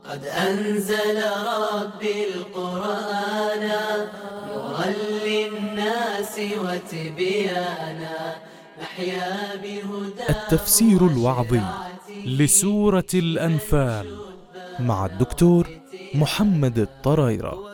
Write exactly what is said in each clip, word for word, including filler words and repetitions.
قد أنزل ربي القرآن نورا للناس وتبيانا نحيا بهداه. التفسير الوعظي لسورة الأنفال مع الدكتور محمد الطرايرة.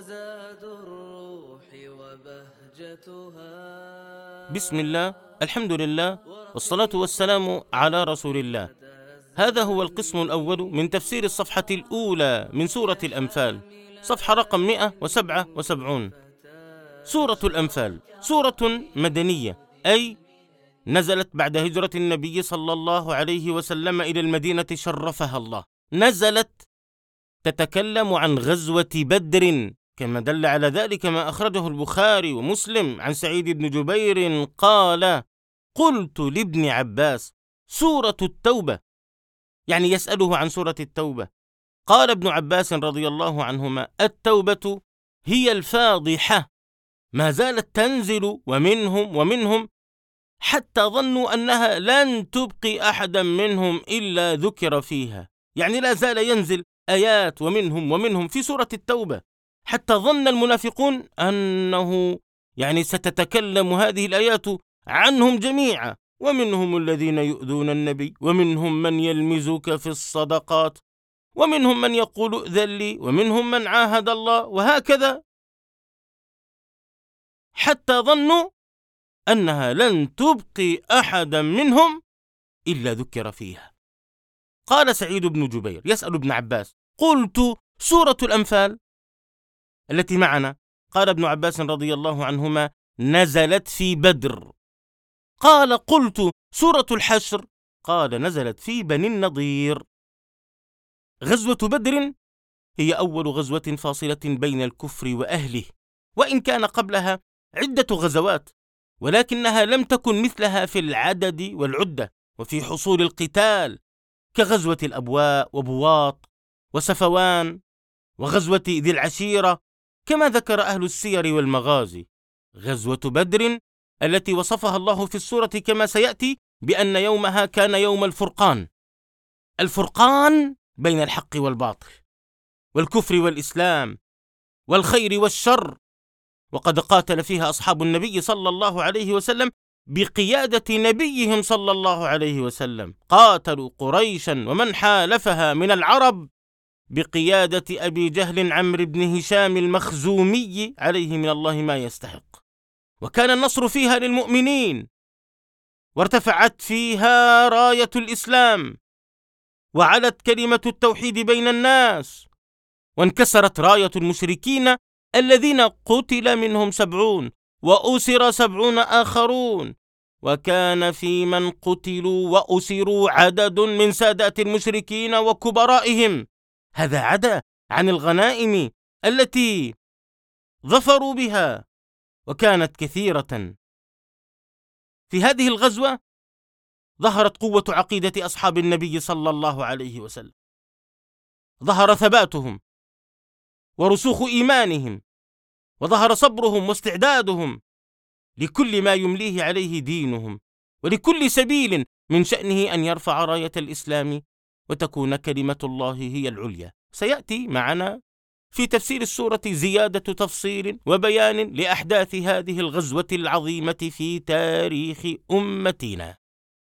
بسم الله، الحمد لله، والصلاة والسلام على رسول الله. هذا هو القسم الأول من تفسير الصفحة الأولى من سورة الأنفال، صفحة رقم مئة وسبعة وسبعين. سورة الأنفال سورة مدنية، أي نزلت بعد هجرة النبي صلى الله عليه وسلم إلى المدينة شرفها الله. نزلت تتكلم عن غزوة بدر، كما دل على ذلك ما أخرجه البخاري ومسلم عن سعيد بن جبير قال: قلت لابن عباس: سورة التوبة، يعني يسأله عن سورة التوبة. قال ابن عباس رضي الله عنهما: التوبة هي الفاضحة، ما زالت تنزل ومنهم ومنهم حتى ظنوا أنها لن تبقي أحدا منهم إلا ذكر فيها، يعني لا زال ينزل آيات ومنهم ومنهم في سورة التوبة، حتى ظن المنافقون أنه يعني ستتكلم هذه الآيات عنهم جميعا، ومنهم الذين يؤذون النبي، ومنهم من يلمزك في الصدقات، ومنهم من يقول ائذن لي، ومنهم من عاهد الله، وهكذا حتى ظنوا أنها لن تبقي أحدا منهم إلا ذكر فيها. قال سعيد بن جبير يسأل ابن عباس: قلت سورة الأنفال التي معنا. قال ابن عباس رضي الله عنهما: نزلت في بدر. قال: قلت سورة الحشر. قال: نزلت في بني النضير. غزوة بدر هي أول غزوة فاصلة بين الكفر وأهله، وإن كان قبلها عدة غزوات، ولكنها لم تكن مثلها في العدد والعدة وفي حصول القتال، كغزوة الأبواء وبواط وسفوان وغزوة ذي العشيرة، كما ذكر أهل السير والمغازي. غزوة بدر التي وصفها الله في السورة كما سيأتي بأن يومها كان يوم الفرقان، الفرقان بين الحق والباطل، والكفر والإسلام، والخير والشر. وقد قاتل فيها أصحاب النبي صلى الله عليه وسلم بقيادة نبيهم صلى الله عليه وسلم، قاتلوا قريشا ومن حالفها من العرب بقيادة أبي جهل عمرو بن هشام المخزومي عليه من الله ما يستحق. وكان النصر فيها للمؤمنين، وارتفعت فيها راية الإسلام، وعلت كلمة التوحيد بين الناس، وانكسرت راية المشركين الذين قتل منهم سبعون وأسر سبعون آخرون، وكان في من قتلوا وأسروا عدد من سادات المشركين وكبرائهم. هذا عدا عن الغنائم التي ظفروا بها، وكانت كثيرة. في هذه الغزوة ظهرت قوة عقيدة أصحاب النبي صلى الله عليه وسلم، ظهر ثباتهم ورسوخ إيمانهم، وظهر صبرهم واستعدادهم لكل ما يمليه عليه دينهم، ولكل سبيل من شأنه أن يرفع راية الإسلام وتكون كلمة الله هي العليا. سيأتي معنا في تفسير السورة زيادة تفصيل وبيان لأحداث هذه الغزوة العظيمة في تاريخ أمتنا.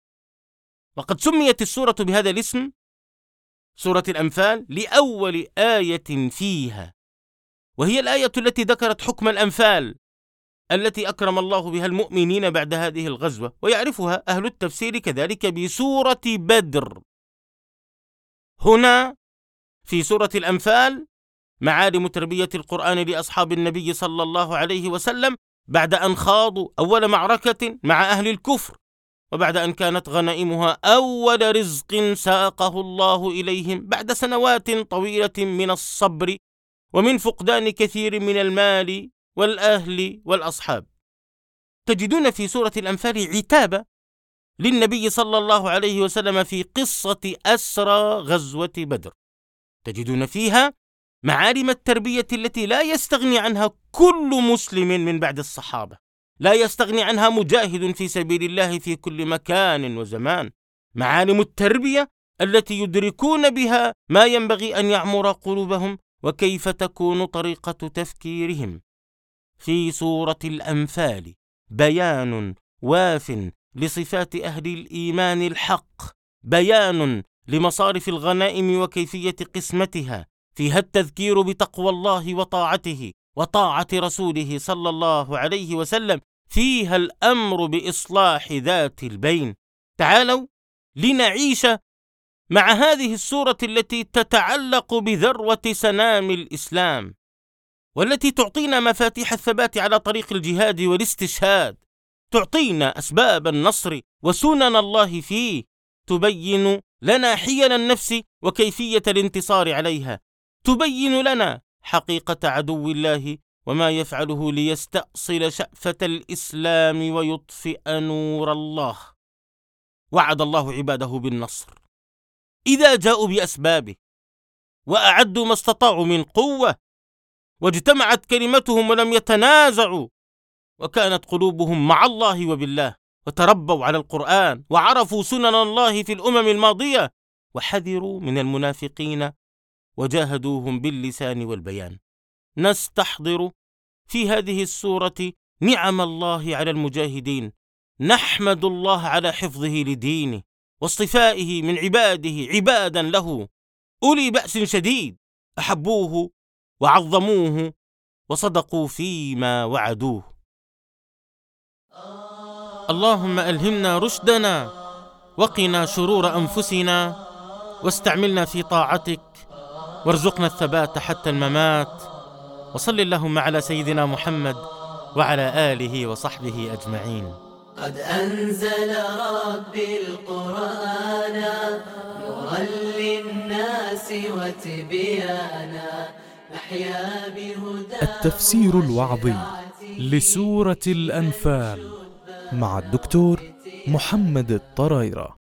وقد سميت السورة بهذا الاسم سورة الأنفال لأول آية فيها، وهي الآية التي ذكرت حكم الأنفال التي أكرم الله بها المؤمنين بعد هذه الغزوة، ويعرفها أهل التفسير كذلك بسورة بدر. هنا في سورة الأنفال معالم تربية القرآن لأصحاب النبي صلى الله عليه وسلم بعد أن خاضوا أول معركة مع أهل الكفر، وبعد أن كانت غنائمها أول رزق ساقه الله إليهم بعد سنوات طويلة من الصبر ومن فقدان كثير من المال والأهل والأصحاب. تجدون في سورة الأنفال عتابة للنبي صلى الله عليه وسلم في قصة أسرى غزوة بدر، تجدون فيها معالم التربية التي لا يستغني عنها كل مسلم من بعد الصحابة، لا يستغني عنها مجاهد في سبيل الله في كل مكان وزمان. معالم التربية التي يدركون بها ما ينبغي أن يعمر قلوبهم وكيف تكون طريقة تفكيرهم. في سورة الأنفال بيان واف لصفات أهل الإيمان الحق، بيان لمصارف الغنائم وكيفية قسمتها، فيها التذكير بتقوى الله وطاعته وطاعة رسوله صلى الله عليه وسلم، فيها الأمر بإصلاح ذات البين. تعالوا لنعيش مع هذه السورة التي تتعلق بذروة سنام الإسلام، والتي تعطينا مفاتيح الثبات على طريق الجهاد والاستشهاد، تعطينا أسباب النصر وسنن الله فيه، تبين لنا حيل النفس وكيفية الانتصار عليها، تبين لنا حقيقة عدو الله وما يفعله ليستأصل شأفة الإسلام ويطفئ نور الله. وعد الله عباده بالنصر إذا جاءوا بأسبابه وأعدوا ما استطاعوا من قوة، واجتمعت كلمتهم ولم يتنازعوا، وكانت قلوبهم مع الله وبالله، وتربوا على القرآن وعرفوا سنن الله في الأمم الماضية، وحذروا من المنافقين وجاهدوهم باللسان والبيان. نستحضر في هذه السورة نعم الله على المجاهدين، نحمد الله على حفظه لدينه واصطفائه من عباده عبادا له أولي بأس شديد، أحبوه وعظموه وصدقوا فيما وعدوه. اللهم ألهمنا رشدنا وقنا شرور أنفسنا، واستعملنا في طاعتك، وارزقنا الثبات حتى الممات. وصل اللهم على سيدنا محمد وعلى آله وصحبه أجمعين. قد أنزل ربي القرآن نورا للناس وتبيانا نحيا بهداه. التفسير الوعظي لسورة الأنفال مع الدكتور محمد الطرايرة.